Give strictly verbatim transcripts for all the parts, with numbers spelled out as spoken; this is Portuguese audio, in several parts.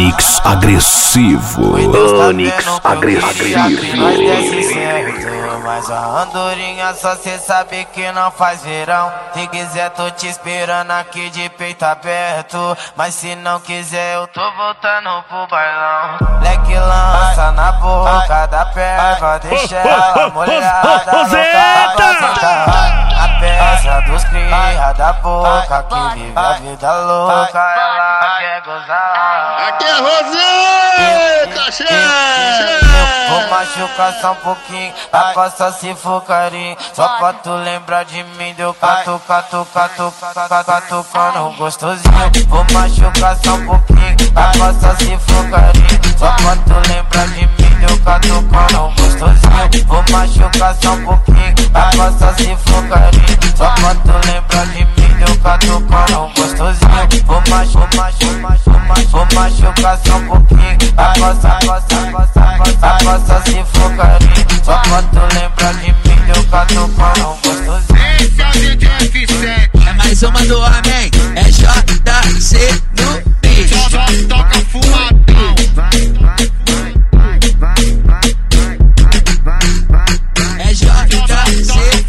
Onix agressivo. Onix agressivo. Nós desce certo, mas a andorinha só cê sabe que não faz verão. Se quiser tô te esperando aqui de peito aberto, mas se não quiser eu tô voltando pro bailão. Leque lança na boca da perva, deixa ela molhada, louca pra sentar. A peça dos cria da boca, que vive a vida louca, ela quer gozar. Aqui é Rosé, cheio. Vou machucar só um pouquinho, a costa se for carinho. Só pra tu lembrar de mim, deu catu, catu, catu, catu, catucando gostosinho. Vou machucar só um pouquinho, a costa se for carinho. Só pra tu lembrar de mim, deu catucando gostosinho. Vou machucar só um pouquinho, a costa se for carinho. Só pra tu lembrar de mim, deu catucando gostosinho. Vou machucar, vou machucar só um pouquinho, a costa, a costa, a costa, a costa, a costa se for carinho. Só pra tu lembrar de mim, deu catucando gostosinho. Esse é o D J F sete. É mais uma do Amém, é J C no beat. Só, só toca fumadão. É J C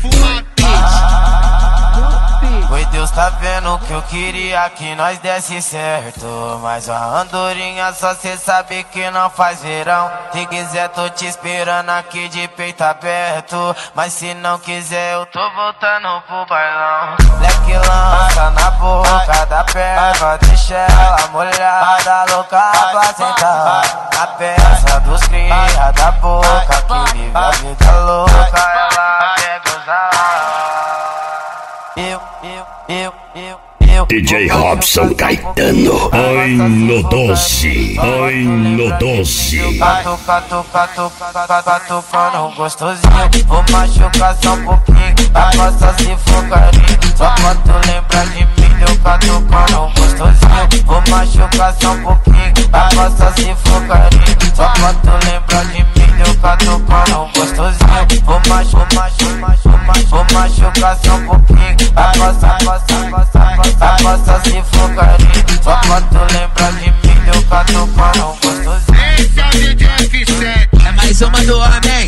Foi Deus tá vendo que eu queria que nós desse certo, mas a andorinha só cê sabe que não faz verão. Se quiser tô te esperando aqui de peito aberto, mas se não quiser eu tô voltando pro bailão. Leque lança na boca da perva, deixa ela molhada, louca pra sentar. A peça dos cria da boca, que vive a vida louca, ela quer gozar. Eu, eu, eu, eu, eu. D J Robson Caetano. Ai no doce, ai no doce. Catu, catu, catu, catu, catucando gostosinho. Vou machucar só um pouquinho, a costa se for carinho. Só pra tu lembrar de mim, deu catucando gostosinho. Vou machucar só um pouquinho, a costa se for carinho. Só pra tu lembrar de mim, deu catucando gostosinho. Vou machucar, vou machucar só um pouquinho, a costa, a costa, a costa, a costa, a costa se for carinho. Só pra tu lembrar de mim, deu catucando gostosinho. Esse é o D J F sete. é mais uma do Amém,